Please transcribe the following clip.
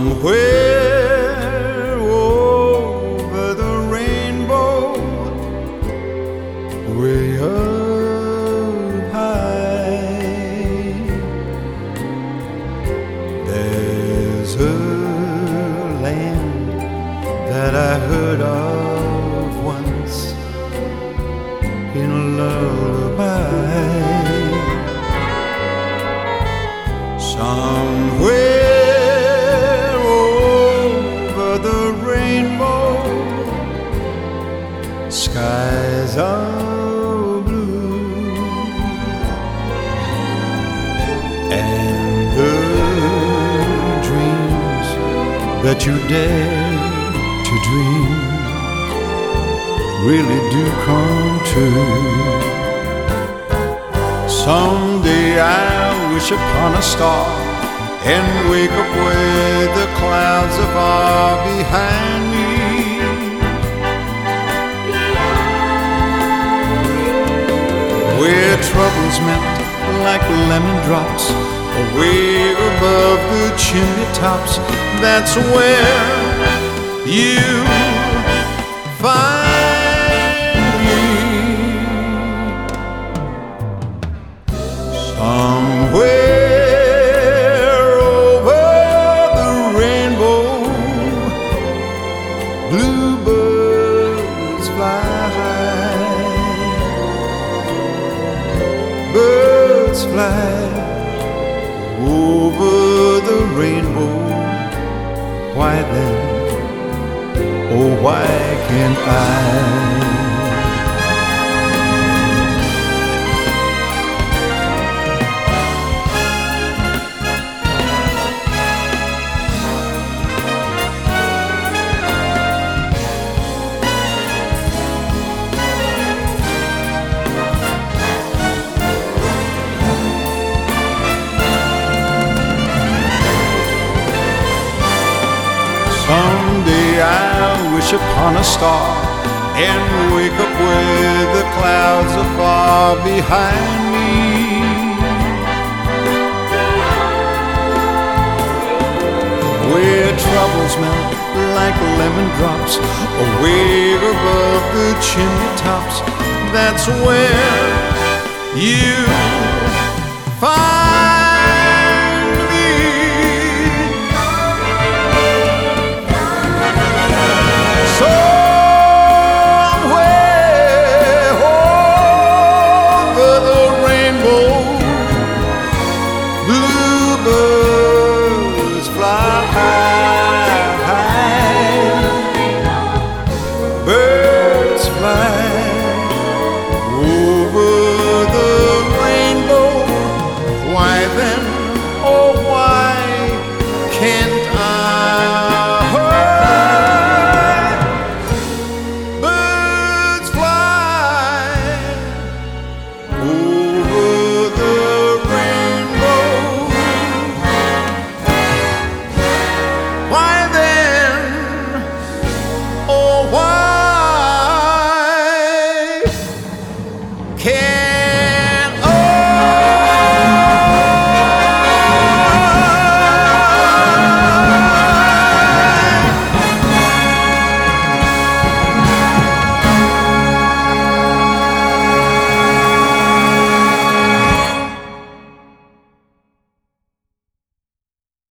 Somewhere over the rainbow, way up high, there's a land that I heard of once in a lullaby. Somewhere over the rainbow, skies are blue, and the dreams that you dare to dream really do come true. Someday I'll wish upon a star and wake up where the clouds are far behind me, where troubles melt like lemon drops away above the chimney tops. That's where you find me. Somewhere over the rainbow, bluebirds fly high. Birds fly over the rainbow. Why then, oh why can't I? Someday I'll wish upon a star and wake up where the clouds are far behind me, where troubles melt like lemon drops away above the chimney tops. That's where you find me. Somewhere over the rainbow, bluebirds fly high. Birds fly over the rainbow. Why then, oh why